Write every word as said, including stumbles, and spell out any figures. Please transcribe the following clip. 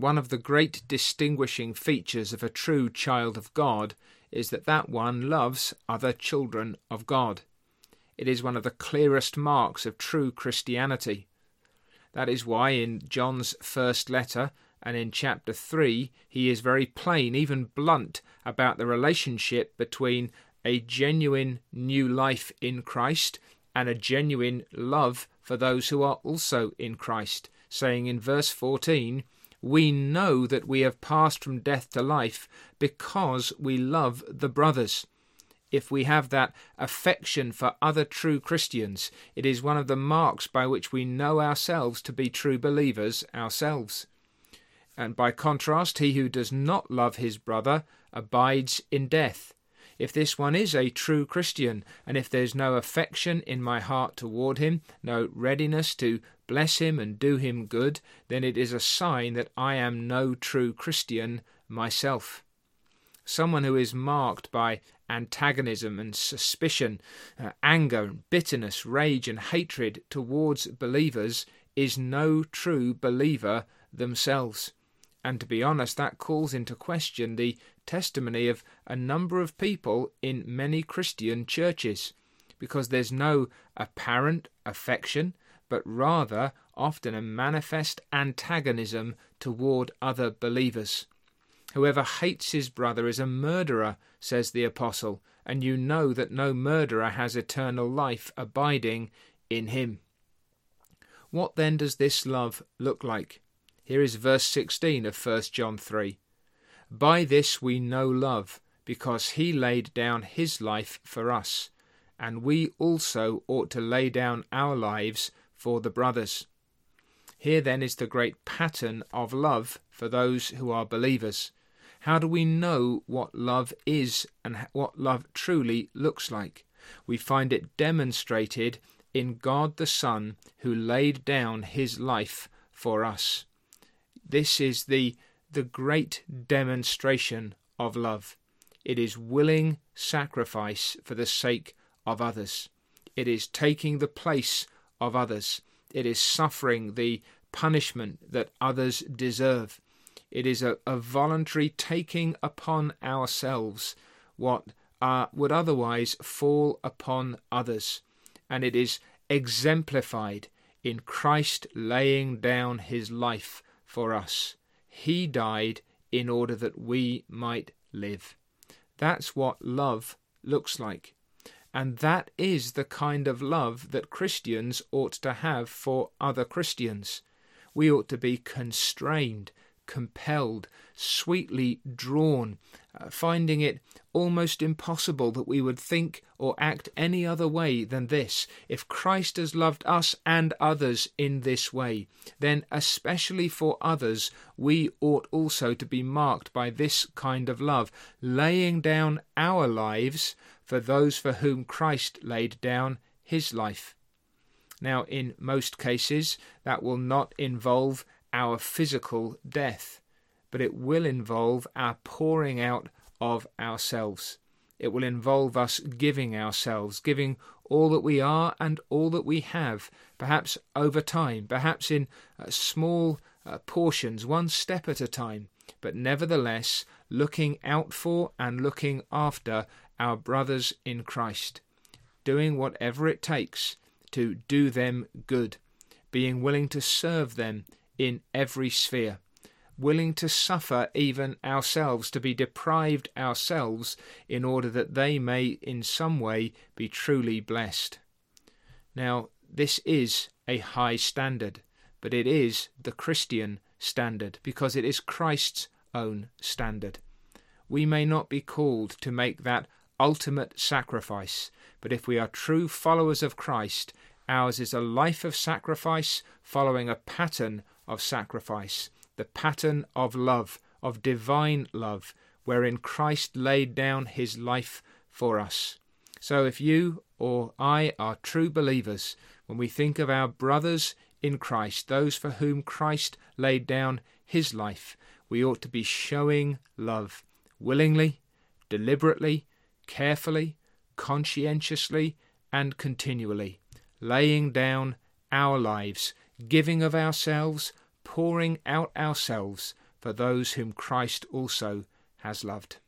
one of the great distinguishing features of a true child of God is that that one loves other children of God. It is one of the clearest marks of true Christianity. That is why in John's first letter and in chapter three, he is very plain, even blunt, about the relationship between a genuine new life in Christ and a genuine love for those who are also in Christ, saying in verse fourteen, "We know that we have passed from death to life because we love the brothers." If we have that affection for other true Christians, it is one of the marks by which we know ourselves to be true believers ourselves. And by contrast, he who does not love his brother abides in death. If this one is a true Christian, and if there's no affection in my heart toward him, no readiness to bless him and do him good, then it is a sign that I am no true Christian myself. Someone who is marked by antagonism and suspicion, uh, anger, bitterness, rage and hatred towards believers is no true believer themselves. And to be honest, that calls into question the testimony of a number of people in many Christian churches, because there's no apparent affection, but rather often a manifest antagonism toward other believers. Whoever hates his brother is a murderer, says the apostle, and you know that no murderer has eternal life abiding in him. What then does this love look like? Here is verse sixteen of First John three. "By this we know love, because he laid down his life for us, and we also ought to lay down our lives for the brothers." Here then is the great pattern of love for those who are believers. How do we know what love is and what love truly looks like? We find it demonstrated in God the Son, who laid down his life for us. This is the, the great demonstration of love. It is willing sacrifice for the sake of others. It is taking the place of others. It is suffering the punishment that others deserve. It is a, a voluntary taking upon ourselves what uh, would otherwise fall upon others. And it is exemplified in Christ laying down his life for us. He died in order that we might live. That's what love looks like. And that is the kind of love that Christians ought to have for other Christians. We ought to be constrained, compelled, sweetly drawn, uh, finding it almost impossible that we would think or act any other way than this. If Christ has loved us and others in this way, then especially for others, we ought also to be marked by this kind of love, laying down our lives for those for whom Christ laid down his life. Now, in most cases, that will not involve our physical death, but it will involve our pouring out of ourselves. It will involve us giving ourselves, giving all that we are and all that we have, perhaps over time, perhaps in uh, small uh, portions, one step at a time, but nevertheless looking out for and looking after our brothers in Christ, doing whatever it takes to do them good, being willing to serve them in every sphere, willing to suffer even ourselves, to be deprived ourselves in order that they may in some way be truly blessed. Now, this is a high standard, but it is the Christian standard because it is Christ's own standard. We may not be called to make that ultimate sacrifice, but if we are true followers of Christ, ours is a life of sacrifice following a pattern of sacrifice, the pattern of love, of divine love, wherein Christ laid down his life for us. So if you or I are true believers, when we think of our brothers in Christ, those for whom Christ laid down his life, we ought to be showing love willingly, deliberately, carefully, conscientiously, and continually, laying down our lives, giving of ourselves, pouring out ourselves for those whom Christ also has loved.